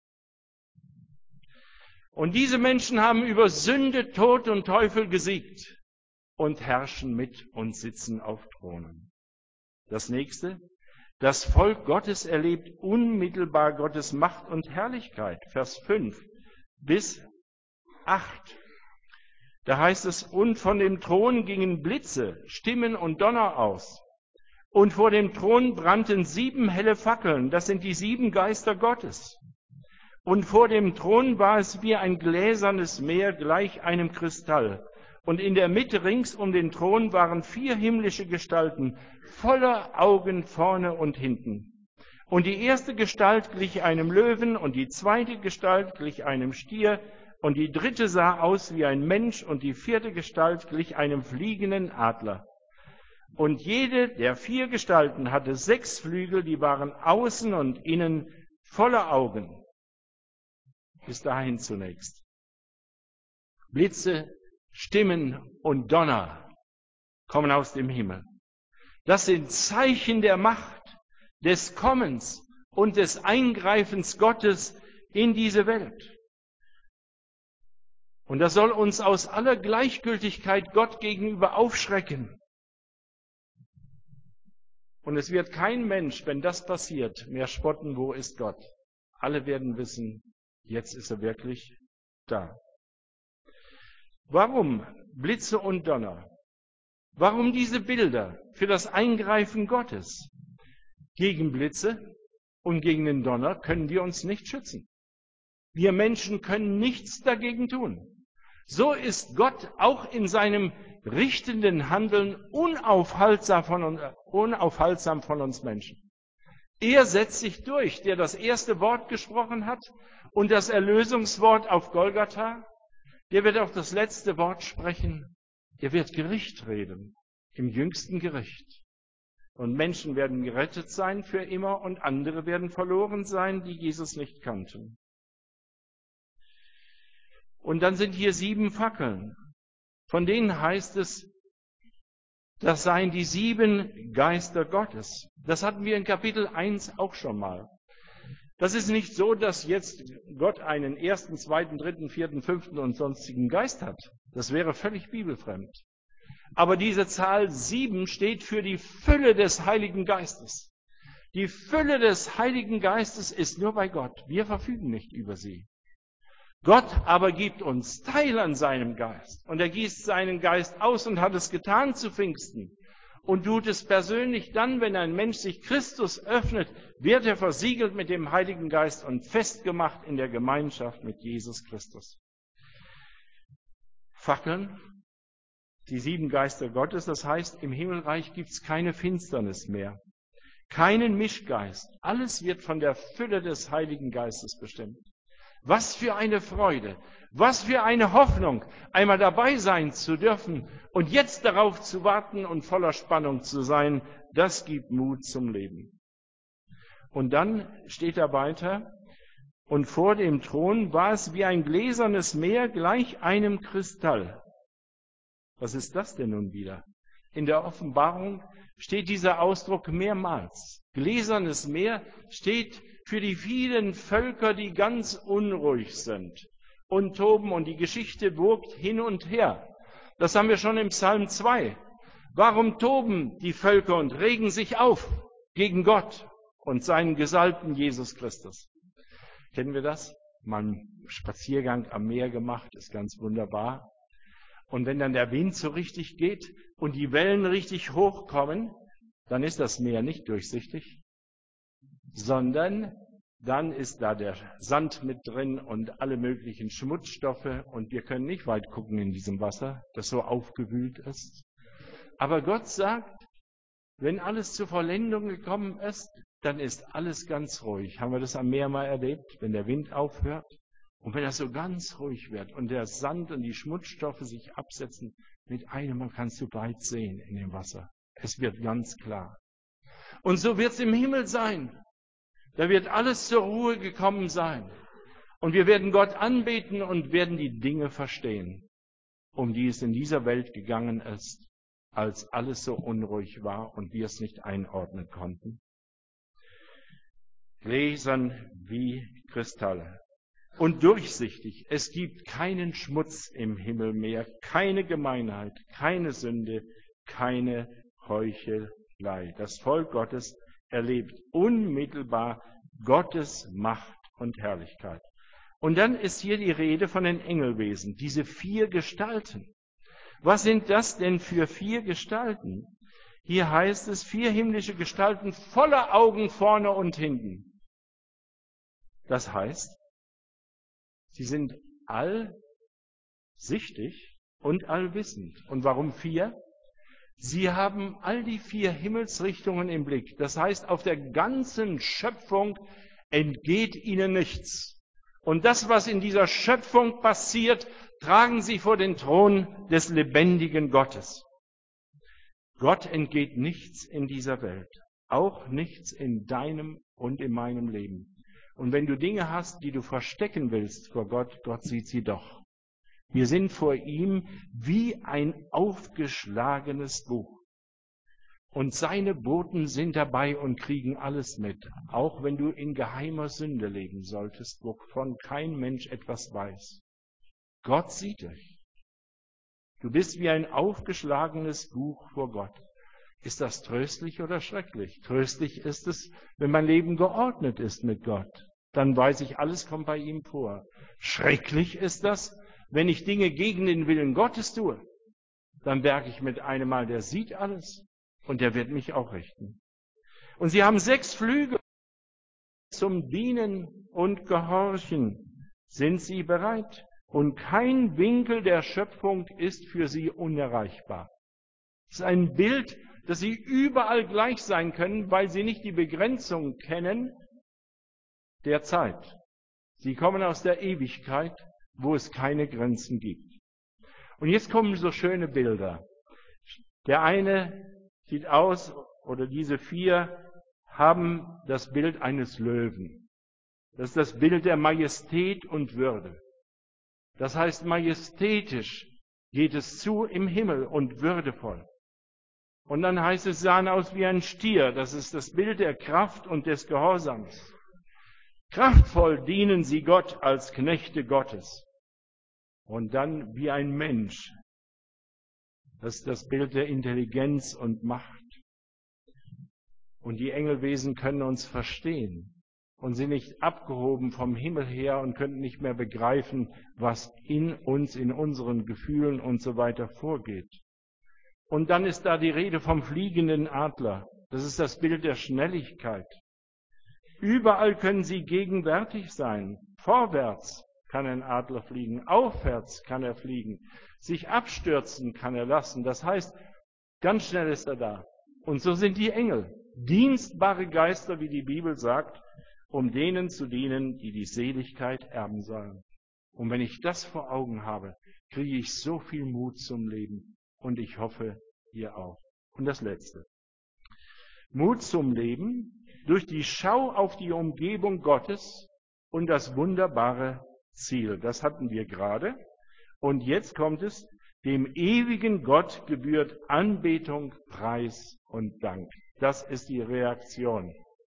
Und diese Menschen haben über Sünde, Tod und Teufel gesiegt und herrschen mit und sitzen auf Thronen. Das nächste, das Volk Gottes erlebt unmittelbar Gottes Macht und Herrlichkeit. Vers 5 bis 8. Da heißt es, und von dem Thron gingen Blitze, Stimmen und Donner aus. Und vor dem Thron brannten 7 helle Fackeln, das sind die 7 Geister Gottes. Und vor dem Thron war es wie ein gläsernes Meer gleich einem Kristall. Und in der Mitte rings um den Thron waren 4 himmlische Gestalten, voller Augen vorne und hinten. Und die erste Gestalt glich einem Löwen und die zweite Gestalt glich einem Stier und die dritte sah aus wie ein Mensch und die vierte Gestalt glich einem fliegenden Adler. Und jede der 4 Gestalten hatte 6 Flügel, die waren außen und innen voller Augen. Bis dahin zunächst. Blitze, Stimmen und Donner kommen aus dem Himmel. Das sind Zeichen der Macht, des Kommens und des Eingreifens Gottes in diese Welt. Und das soll uns aus aller Gleichgültigkeit Gott gegenüber aufschrecken. Und es wird kein Mensch, wenn das passiert, mehr spotten, wo ist Gott? Alle werden wissen, jetzt ist er wirklich da. Warum Blitze und Donner? Warum diese Bilder für das Eingreifen Gottes? Gegen Blitze und gegen den Donner können wir uns nicht schützen. Wir Menschen können nichts dagegen tun. So ist Gott auch in seinem richtenden Handeln unaufhaltsam von uns Menschen. Er setzt sich durch, der das erste Wort gesprochen hat und das Erlösungswort auf Golgatha. Der wird auch das letzte Wort sprechen. Er wird Gericht reden, im jüngsten Gericht. Und Menschen werden gerettet sein für immer und andere werden verloren sein, die Jesus nicht kannten. Und dann sind hier 7 Fackeln. Von denen heißt es, das seien die 7 Geister Gottes. Das hatten wir in Kapitel 1 auch schon mal. Das ist nicht so, dass jetzt Gott einen 1., 2., 3., 4., 5. und sonstigen Geist hat. Das wäre völlig bibelfremd. Aber diese Zahl 7 steht für die Fülle des Heiligen Geistes. Die Fülle des Heiligen Geistes ist nur bei Gott. Wir verfügen nicht über sie. Gott aber gibt uns Teil an seinem Geist. Und er gießt seinen Geist aus und hat es getan zu Pfingsten. Und tut es persönlich dann, wenn ein Mensch sich Christus öffnet, wird er versiegelt mit dem Heiligen Geist und festgemacht in der Gemeinschaft mit Jesus Christus. Fackeln, die 7 Geister Gottes, das heißt, im Himmelreich gibt es keine Finsternis mehr, keinen Mischgeist. Alles wird von der Fülle des Heiligen Geistes bestimmt. Was für eine Freude, was für eine Hoffnung, einmal dabei sein zu dürfen und jetzt darauf zu warten und voller Spannung zu sein, das gibt Mut zum Leben. Und dann steht da weiter, und vor dem Thron war es wie ein gläsernes Meer gleich einem Kristall. Was ist das denn nun wieder? In der Offenbarung steht dieser Ausdruck mehrmals. Gläsernes Meer steht für die vielen Völker, die ganz unruhig sind und toben, und die Geschichte wogt hin und her. Das haben wir schon im Psalm 2. Warum toben die Völker und regen sich auf gegen Gott und seinen Gesalbten Jesus Christus? Kennen wir das? Mal einen Spaziergang am Meer gemacht, ist ganz wunderbar. Und wenn dann der Wind so richtig geht und die Wellen richtig hochkommen, dann ist das Meer nicht durchsichtig, sondern dann ist da der Sand mit drin und alle möglichen Schmutzstoffe und wir können nicht weit gucken in diesem Wasser, das so aufgewühlt ist. Aber Gott sagt, wenn alles zur Vollendung gekommen ist, dann ist alles ganz ruhig. Haben wir das am Meer mal erlebt, wenn der Wind aufhört und wenn das so ganz ruhig wird und der Sand und die Schmutzstoffe sich absetzen, mit einem Mal kannst du weit sehen in dem Wasser. Es wird ganz klar. Und so wird es im Himmel sein. Da wird alles zur Ruhe gekommen sein. Und wir werden Gott anbeten und werden die Dinge verstehen, um die es in dieser Welt gegangen ist, als alles so unruhig war und wir es nicht einordnen konnten. Gläsern wie Kristalle und durchsichtig. Es gibt keinen Schmutz im Himmel mehr, keine Gemeinheit, keine Sünde, keine Heuchelei. Das Volk Gottes erlebt unmittelbar Gottes Macht und Herrlichkeit. Und dann ist hier die Rede von den Engelwesen, diese 4 Gestalten. Was sind das denn für 4 Gestalten? Hier heißt es 4 himmlische Gestalten voller Augen vorne und hinten. Das heißt, sie sind allsichtig und allwissend. Und warum 4? Sie haben all die 4 Himmelsrichtungen im Blick. Das heißt, auf der ganzen Schöpfung entgeht ihnen nichts. Und das, was in dieser Schöpfung passiert, tragen sie vor den Thron des lebendigen Gottes. Gott entgeht nichts in dieser Welt, auch nichts in deinem und in meinem Leben. Und wenn du Dinge hast, die du verstecken willst vor Gott, Gott sieht sie doch. Wir sind vor ihm wie ein aufgeschlagenes Buch. Und seine Boten sind dabei und kriegen alles mit, auch wenn du in geheimer Sünde leben solltest, wovon kein Mensch etwas weiß. Gott sieht dich. Du bist wie ein aufgeschlagenes Buch vor Gott. Ist das tröstlich oder schrecklich? Tröstlich ist es, wenn mein Leben geordnet ist mit Gott. Dann weiß ich, alles kommt bei ihm vor. Schrecklich ist das, wenn ich Dinge gegen den Willen Gottes tue. Dann merke ich mit einem Mal, der sieht alles und der wird mich auch richten. Und sie haben 6 Flügel. Zum Dienen und Gehorchen sind sie bereit. Und kein Winkel der Schöpfung ist für sie unerreichbar. Es ist ein Bild, dass sie überall gleich sein können, weil sie nicht die Begrenzung kennen der Zeit. Sie kommen aus der Ewigkeit, wo es keine Grenzen gibt. Und jetzt kommen so schöne Bilder. Der eine sieht aus, oder diese 4 haben das Bild eines Löwen. Das ist das Bild der Majestät und Würde. Das heißt, majestätisch geht es zu im Himmel und würdevoll. Und dann heißt es, sahen aus wie ein Stier. Das ist das Bild der Kraft und des Gehorsams. Kraftvoll dienen sie Gott als Knechte Gottes. Und dann wie ein Mensch. Das ist das Bild der Intelligenz und Macht. Und die Engelwesen können uns verstehen und sind nicht abgehoben vom Himmel her und können nicht mehr begreifen, was in uns, in unseren Gefühlen und so weiter vorgeht. Und dann ist da die Rede vom fliegenden Adler. Das ist das Bild der Schnelligkeit. Überall können sie gegenwärtig sein. Vorwärts kann ein Adler fliegen, aufwärts kann er fliegen, sich abstürzen kann er lassen. Das heißt, ganz schnell ist er da. Und so sind die Engel, dienstbare Geister, wie die Bibel sagt, um denen zu dienen, die die Seligkeit erben sollen. Und wenn ich das vor Augen habe, kriege ich so viel Mut zum Leben. Und ich hoffe, ihr auch. Und das Letzte. Mut zum Leben durch die Schau auf die Umgebung Gottes und das wunderbare Ziel. Das hatten wir gerade. Und jetzt kommt es, dem ewigen Gott gebührt Anbetung, Preis und Dank. Das ist die Reaktion.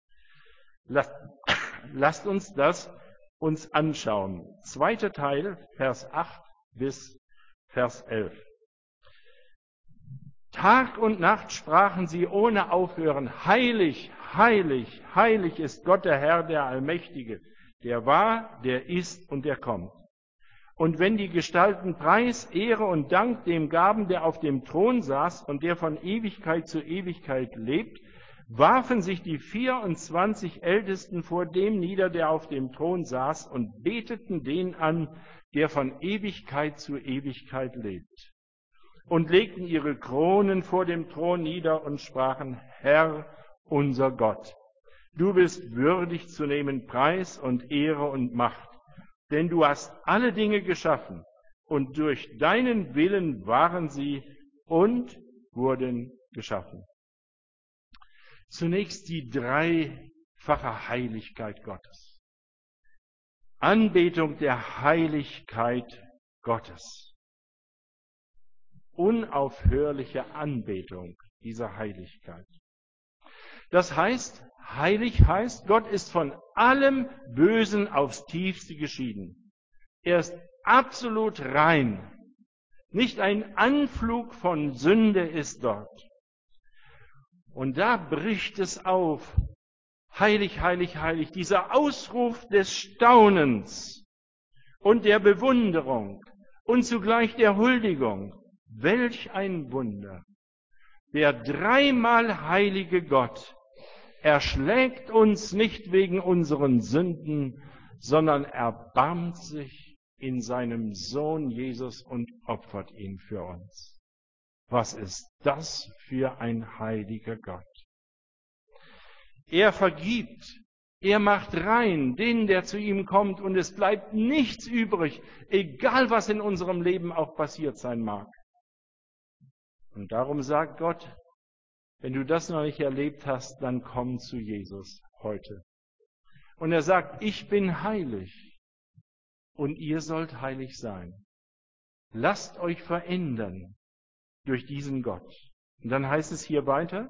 Lasst uns das uns anschauen. 2. Teil, Vers 8 bis Vers 11. Tag und Nacht sprachen sie ohne Aufhören, heilig, heilig, heilig ist Gott der Herr, der Allmächtige, der war, der ist und der kommt. Und wenn die Gestalten Preis, Ehre und Dank dem gaben, der auf dem Thron saß und der von Ewigkeit zu Ewigkeit lebt, warfen sich die 24 Ältesten vor dem nieder, der auf dem Thron saß, und beteten den an, der von Ewigkeit zu Ewigkeit lebt. Und legten ihre Kronen vor dem Thron nieder und sprachen, Herr, unser Gott, du bist würdig zu nehmen Preis und Ehre und Macht, denn du hast alle Dinge geschaffen und durch deinen Willen waren sie und wurden geschaffen. Zunächst die dreifache Heiligkeit Gottes. Anbetung der Heiligkeit Gottes. Unaufhörliche Anbetung dieser Heiligkeit. Das heißt, heilig heißt, Gott ist von allem Bösen aufs Tiefste geschieden. Er ist absolut rein. Nicht ein Anflug von Sünde ist dort. Und da bricht es auf. Heilig, heilig, heilig. Dieser Ausruf des Staunens und der Bewunderung und zugleich der Huldigung. Welch ein Wunder. Der dreimal heilige Gott erschlägt uns nicht wegen unseren Sünden, sondern erbarmt sich in seinem Sohn Jesus und opfert ihn für uns. Was ist das für ein heiliger Gott? Er vergibt, er macht rein den, der zu ihm kommt, und es bleibt nichts übrig, egal was in unserem Leben auch passiert sein mag. Und darum sagt Gott, wenn du das noch nicht erlebt hast, dann komm zu Jesus heute. Und er sagt, ich bin heilig und ihr sollt heilig sein. Lasst euch verändern durch diesen Gott. Und dann heißt es hier weiter,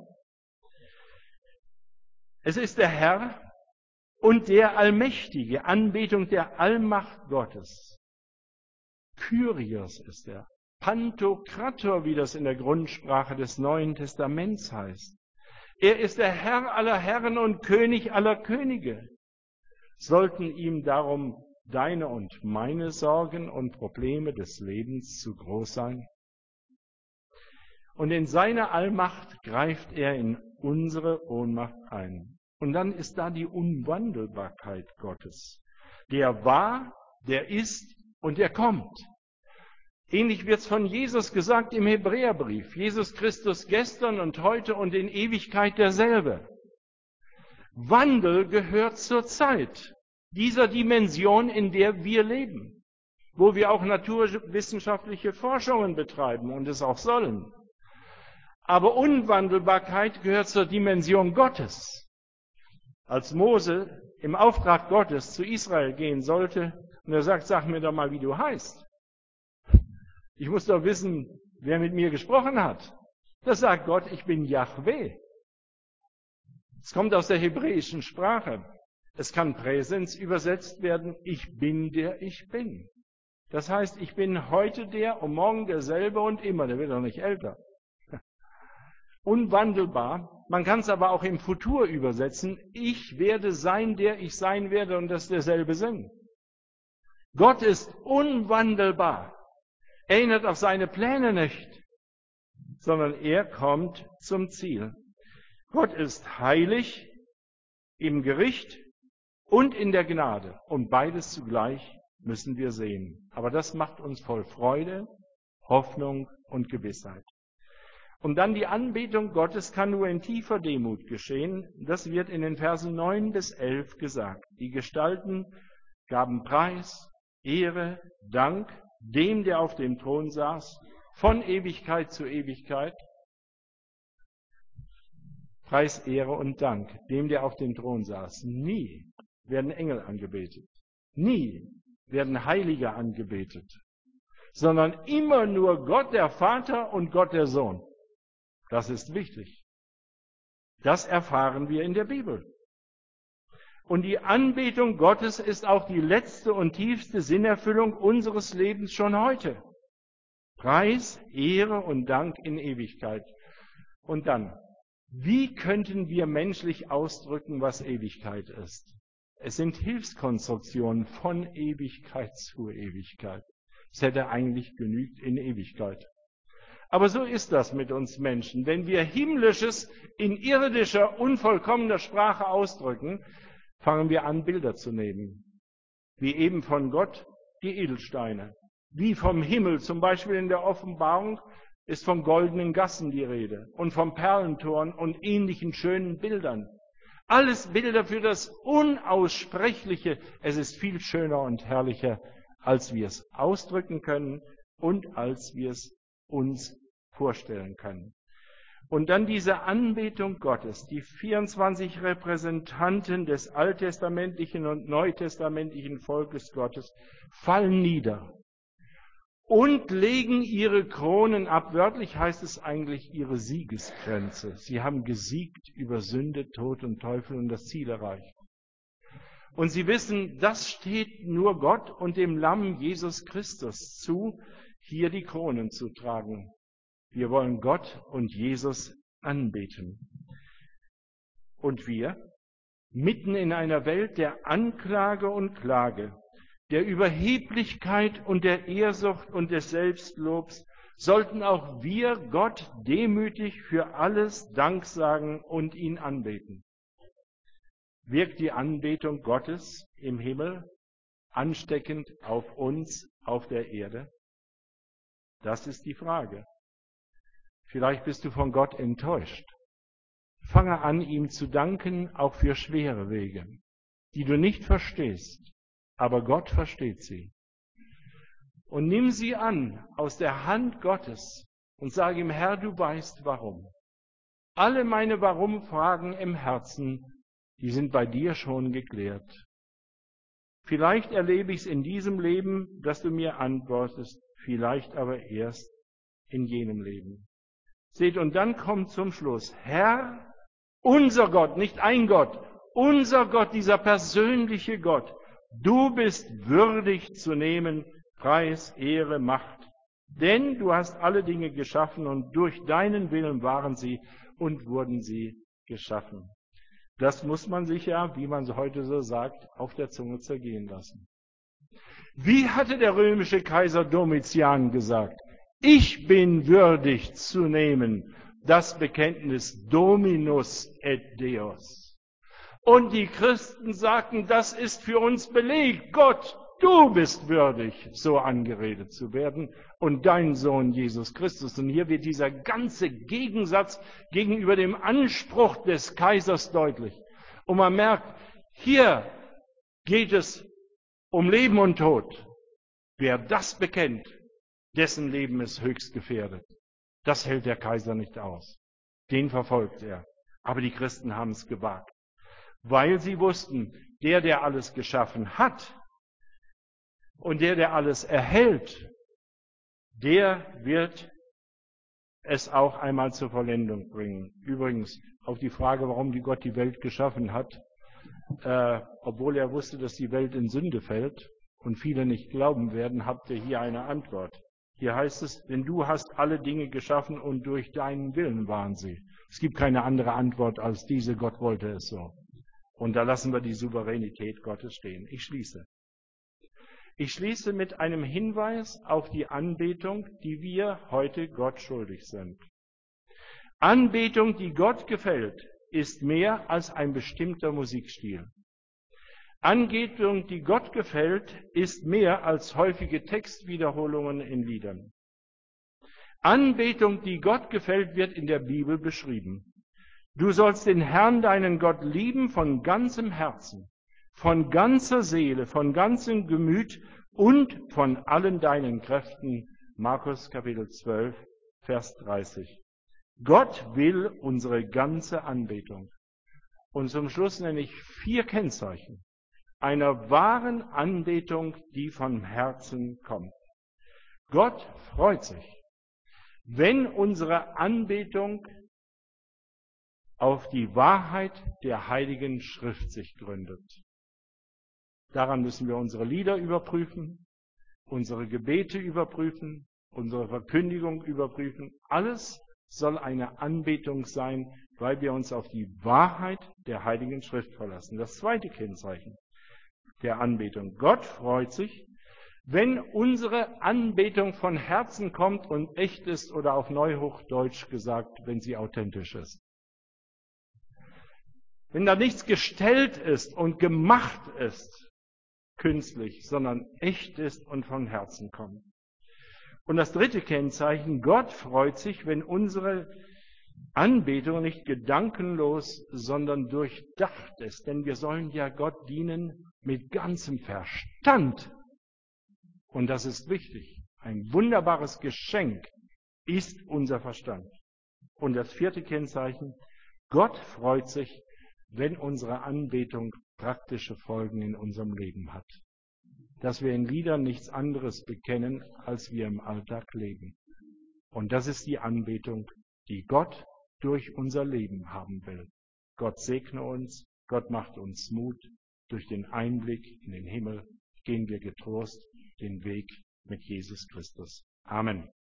es ist der Herr und der Allmächtige, Anbetung der Allmacht Gottes. Kyrios ist er. Pantokrator, wie das in der Grundsprache des Neuen Testaments heißt. Er ist der Herr aller Herren und König aller Könige. Sollten ihm darum deine und meine Sorgen und Probleme des Lebens zu groß sein? Und in seiner Allmacht greift er in unsere Ohnmacht ein. Und dann ist da die Unwandelbarkeit Gottes. Der war, der ist und der kommt. Ähnlich wird es von Jesus gesagt im Hebräerbrief. Jesus Christus gestern und heute und in Ewigkeit derselbe. Wandel gehört zur Zeit dieser Dimension, in der wir leben, wo wir auch naturwissenschaftliche Forschungen betreiben und es auch sollen. Aber Unwandelbarkeit gehört zur Dimension Gottes. Als Mose im Auftrag Gottes zu Israel gehen sollte und er sagt, sag mir doch mal, wie du heißt. Ich muss doch wissen, wer mit mir gesprochen hat. Da sagt Gott, ich bin Jahwe. Es kommt aus der hebräischen Sprache. Es kann Präsens übersetzt werden, ich bin der ich bin. Das heißt, ich bin heute der und morgen derselbe und immer, der wird doch nicht älter. Unwandelbar. Man kann es aber auch im Futur übersetzen, ich werde sein, der ich sein werde und das ist derselbe Sinn. Gott ist unwandelbar. Er erinnert auf seine Pläne nicht, sondern er kommt zum Ziel. Gott ist heilig im Gericht und in der Gnade. Und beides zugleich müssen wir sehen. Aber das macht uns voll Freude, Hoffnung und Gewissheit. Und dann die Anbetung Gottes kann nur in tiefer Demut geschehen. Das wird in den Versen 9 bis 11 gesagt. Die Gestalten gaben Preis, Ehre, Dank dem, der auf dem Thron saß, von Ewigkeit zu Ewigkeit. Preis, Ehre und Dank dem, der auf dem Thron saß. Nie werden Engel angebetet. Nie werden Heilige angebetet. Sondern immer nur Gott der Vater und Gott der Sohn. Das ist wichtig. Das erfahren wir in der Bibel. Und die Anbetung Gottes ist auch die letzte und tiefste Sinnerfüllung unseres Lebens schon heute. Preis, Ehre und Dank in Ewigkeit. Und dann, wie könnten wir menschlich ausdrücken, was Ewigkeit ist? Es sind Hilfskonstruktionen von Ewigkeit zu Ewigkeit. Es hätte eigentlich genügt in Ewigkeit. Aber so ist das mit uns Menschen. Wenn wir Himmlisches in irdischer, unvollkommener Sprache ausdrücken, fangen wir an, Bilder zu nehmen. Wie eben von Gott die Edelsteine. Wie vom Himmel, zum Beispiel in der Offenbarung, ist von goldenen Gassen die Rede. Und vom Perlentoren und ähnlichen schönen Bildern. Alles Bilder für das Unaussprechliche. Es ist viel schöner und herrlicher, als wir es ausdrücken können und als wir es uns vorstellen können. Und dann diese Anbetung Gottes, die 24 Repräsentanten des alttestamentlichen und neutestamentlichen Volkes Gottes fallen nieder und legen ihre Kronen ab. Wörtlich heißt es eigentlich ihre Siegeskränze. Sie haben gesiegt über Sünde, Tod und Teufel und das Ziel erreicht. Und sie wissen, das steht nur Gott und dem Lamm Jesus Christus zu, hier die Kronen zu tragen. Wir wollen Gott und Jesus anbeten. Und wir, mitten in einer Welt der Anklage und Klage, der Überheblichkeit und der Ehrsucht und des Selbstlobs, sollten auch wir Gott demütig für alles Dank sagen und ihn anbeten. Wirkt die Anbetung Gottes im Himmel ansteckend auf uns auf der Erde? Das ist die Frage. Vielleicht bist du von Gott enttäuscht. Fange an, ihm zu danken, auch für schwere Wege, die du nicht verstehst, aber Gott versteht sie. Und nimm sie an aus der Hand Gottes und sage ihm, Herr, du weißt warum. Alle meine Warum-Fragen im Herzen, die sind bei dir schon geklärt. Vielleicht erlebe ich es in diesem Leben, dass du mir antwortest, vielleicht aber erst in jenem Leben. Seht, und dann kommt zum Schluss, Herr, unser Gott, nicht ein Gott, unser Gott, dieser persönliche Gott, du bist würdig zu nehmen, Preis, Ehre, Macht. Denn du hast alle Dinge geschaffen und durch deinen Willen waren sie und wurden sie geschaffen. Das muss man sich ja, wie man es heute so sagt, auf der Zunge zergehen lassen. Wie hatte der römische Kaiser Domitian gesagt? Ich bin würdig zu nehmen das Bekenntnis Dominus et Deus. Und die Christen sagten, das ist für uns belegt. Gott, du bist würdig, so angeredet zu werden und dein Sohn Jesus Christus. Und hier wird dieser ganze Gegensatz gegenüber dem Anspruch des Kaisers deutlich. Und man merkt, hier geht es um Leben und Tod. Wer das bekennt, dessen Leben ist höchst gefährdet. Das hält der Kaiser nicht aus. Den verfolgt er. Aber die Christen haben es gewagt. Weil sie wussten, der alles geschaffen hat und der alles erhält, der wird es auch einmal zur Vollendung bringen. Übrigens, auf die Frage, warum Gott die Welt geschaffen hat, obwohl er wusste, dass die Welt in Sünde fällt und viele nicht glauben werden, habt ihr hier eine Antwort. Hier heißt es, denn du hast alle Dinge geschaffen und durch deinen Willen waren sie. Es gibt keine andere Antwort als diese, Gott wollte es so. Und da lassen wir die Souveränität Gottes stehen. Ich schließe. Ich schließe mit einem Hinweis auf die Anbetung, die wir heute Gott schuldig sind. Anbetung, die Gott gefällt, ist mehr als ein bestimmter Musikstil. Anbetung, die Gott gefällt, ist mehr als häufige Textwiederholungen in Liedern. Anbetung, die Gott gefällt, wird in der Bibel beschrieben. Du sollst den Herrn, deinen Gott, lieben von ganzem Herzen, von ganzer Seele, von ganzem Gemüt und von allen deinen Kräften. Markus Kapitel 12, Vers 30. Gott will unsere ganze Anbetung. Und zum Schluss nenne ich 4 Kennzeichen einer wahren Anbetung, die vom Herzen kommt. Gott freut sich, wenn unsere Anbetung auf die Wahrheit der Heiligen Schrift sich gründet. Daran müssen wir unsere Lieder überprüfen, unsere Gebete überprüfen, unsere Verkündigung überprüfen. Alles soll eine Anbetung sein, weil wir uns auf die Wahrheit der Heiligen Schrift verlassen. Das zweite Kennzeichen der Anbetung. Gott freut sich, wenn unsere Anbetung von Herzen kommt und echt ist oder auf Neuhochdeutsch gesagt, wenn sie authentisch ist. Wenn da nichts gestellt ist und gemacht ist, künstlich, sondern echt ist und von Herzen kommt. Und das dritte Kennzeichen, Gott freut sich, wenn unsere Anbetung nicht gedankenlos, sondern durchdacht ist. Denn wir sollen ja Gott dienen mit ganzem Verstand. Und das ist wichtig. Ein wunderbares Geschenk ist unser Verstand. Und das vierte Kennzeichen, Gott freut sich, wenn unsere Anbetung praktische Folgen in unserem Leben hat. Dass wir in Liedern nichts anderes bekennen, als wir im Alltag leben. Und das ist die Anbetung, die Gott durch unser Leben haben will. Gott segne uns, Gott macht uns Mut. Durch den Einblick in den Himmel gehen wir getrost den Weg mit Jesus Christus. Amen.